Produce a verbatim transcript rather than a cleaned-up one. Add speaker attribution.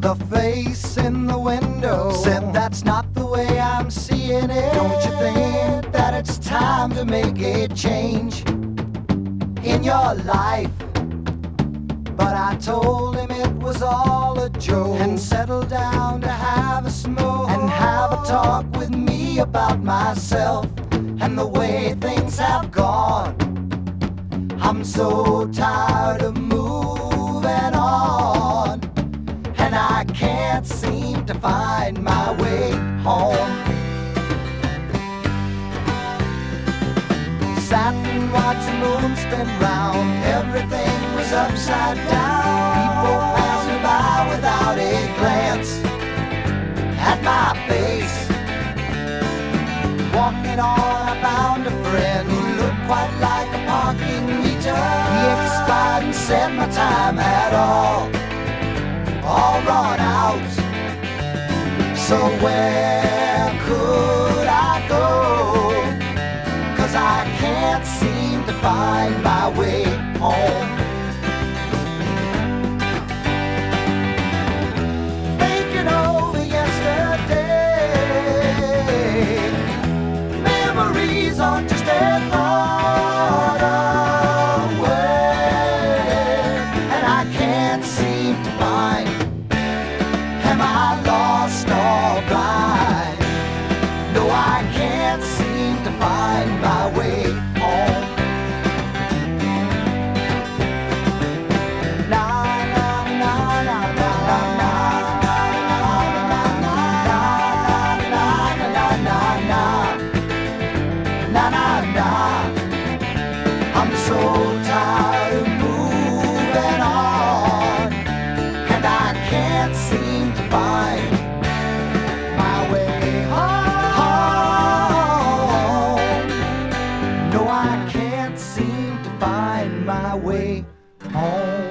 Speaker 1: The face in the window said that's not the way I'm seeing it. Don't you think that it's time to make a change in your life? But I told him it was all a joke, and settled down to have a smoke and have a talk with me about myself and the way things have gone. I'm so tired of moving on, and I can't seem to find my way home. Sat and watched the moon spin round, everything was upside down. People passed me by without a glance at my face. Walking on, I found a friend who looked quite like a parking meter. He expired and said my time had all, all run out. So where could I go? 'Cause I can't seem to find my way home. Thinking over yesterday, memories are just a thought away, and I can't seem to find, am I lost or blind? No, I can't seem to find my way home. Na na na na na na na na na na na na na. I'm so tired of moving on, and I can't seem to find my way home. No, I can't seem to find my way home.